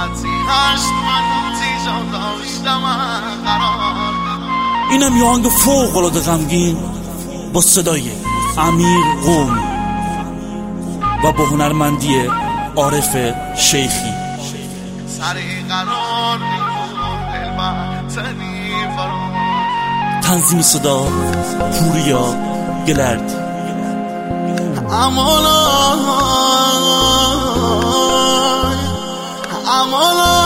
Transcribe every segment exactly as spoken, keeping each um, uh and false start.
اینم یه آهنگ فوق العاده غمگین با صدای امیر قومی و با هنرمندی عارف شیخی. تنظیم صدا پوریا گلردی. امالای امالای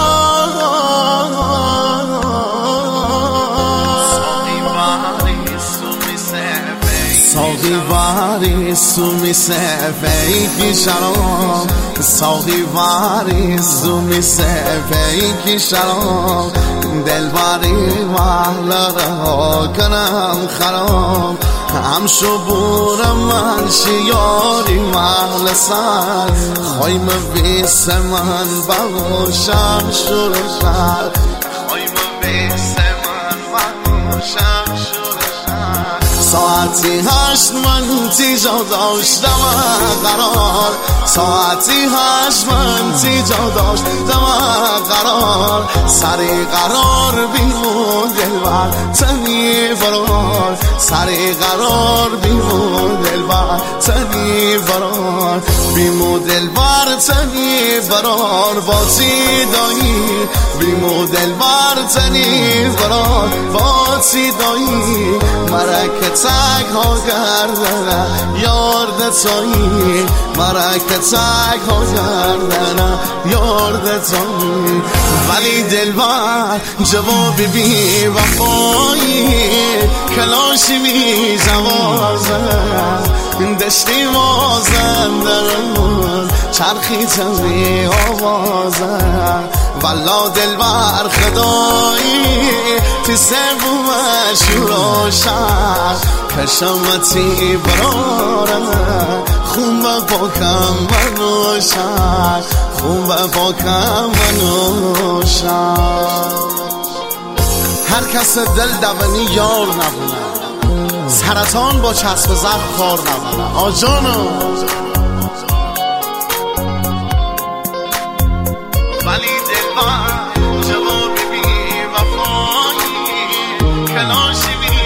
ساقی واریس می سفی کی شراب ساقی واریس می سفی کی شراب دلبری محلره ها کنم خراب هم شبور من شیاری محل سر خوایم بیس من باشم شور شد خوایم بیس من باشم شور شد ساعتی هشت من تیجا داشتم قرار ساعتی هشت من تیجا داشتم قرار سری قرار بیمون دلبر تنی فرار سری قرار بیمون دلبر تنی فرار بیمون دلبر تنی فرار باتی دایی بیمون دلبر تنی فرار باتی دایی مرک تک ها گردنه یارد تایی مرک تک ها گردنه یارد تایی ولی دلبر جوابی بی وفایی کلاشی بی جوازه دشتی مازن درمون چرخی تنبی آوازه والا دلبر خدایی تی سبومش روشن کشمتی براره خون و پاکم منوشن خون و پاکم منوشن هر کس دل دوانی یار نبونه سرطان با چسب زرق کار نبونه آجانو ولی دلبر جوابی بی وفایی کلاشی بی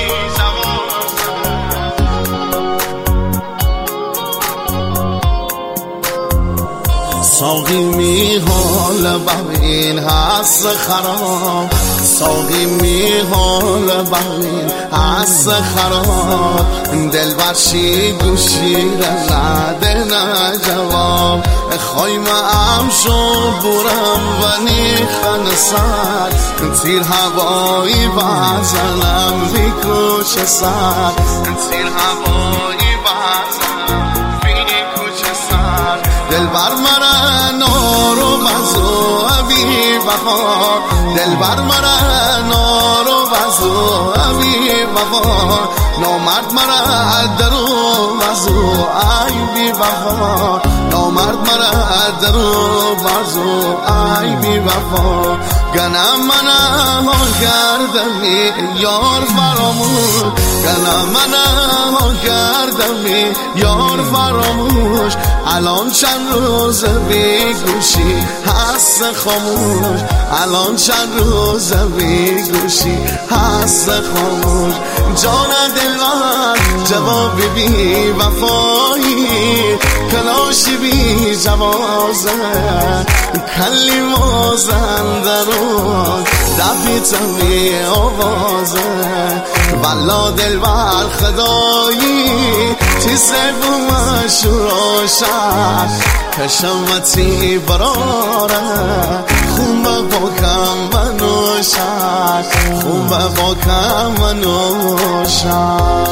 ساقی می حال ببین هست خراب ساقی می حال ببین هست خراب دل برشی گوشی را نده نه جواب خوایم ام شو برم و نیخن سر تیر هوایی بزنم بی کوچه سر تیر هوایی بزنم بی کوچه سر دل بر مرا نارو بزو ابی وفا دل بر مرا نارو بزو ابی وفا نامرد مرا درو بزو ای بی وفا نامرد مرا درو بزو ای بی وفا گنم منم ها کردمی یار فراموش گنم منم ها کردمی یار فراموش الان چند روز بی گوشی هست خاموش الان چند روز بی گوشی هست خاموش جان دلبر جوابی بی وفایی کلاشی بی جوازه کلی مازن درون دفی تمی آوازه والا دلبر خدایی تی سبومش روشن کشمتی براره خون با پاکم منوشن خون با پاکم منوشن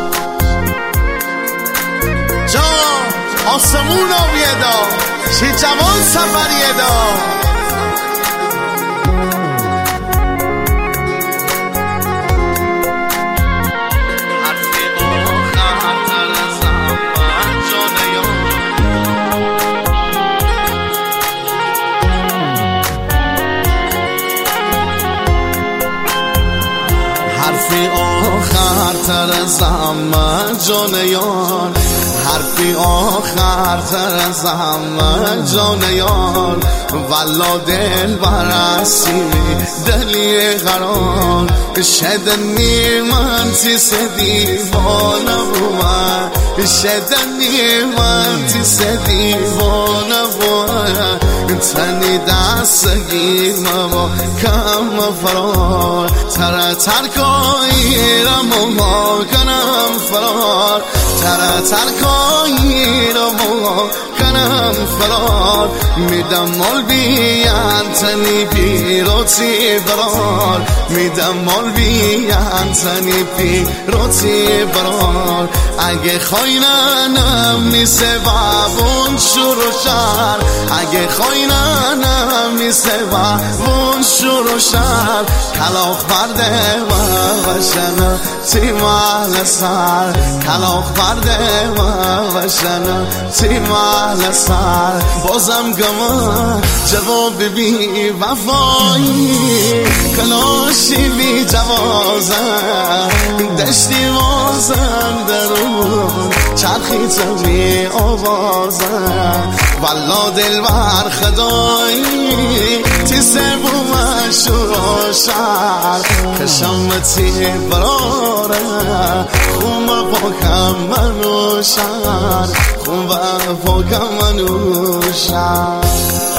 جان آسمون آبیه دا چی جوان سفریه دا حرفی آخر تر زمان جان یار حرفی آخر تر از همه جان یار والا دل برسیمی دلی قرار شدنی من تیس دیوانه بومن شدنی من تیس دیوانه بومن تنی دست گیرم با کم فرار تر ترکایی را ما کنم فرار تر ترکایی را ما کنم فرار میدم مال بیان تنی پیروتی برار میدم مال بیان تنی پیروتی برار اگه خوایننم میسه بابون شروع شر اگه خوایننم میسه بابون شروع شر کلاخ برده و وشنه تی محل سر کلاخ برده و وشنه تی محل سر بازم گمان جواب بی وفایی کلاشی بی جوازم دشتی وازم درون چرخی تو بی آوازم والا دل بر خدایی تی سبو مشور شر خشمتی براره خوم پاکم منو شر خوم پاکم منو شر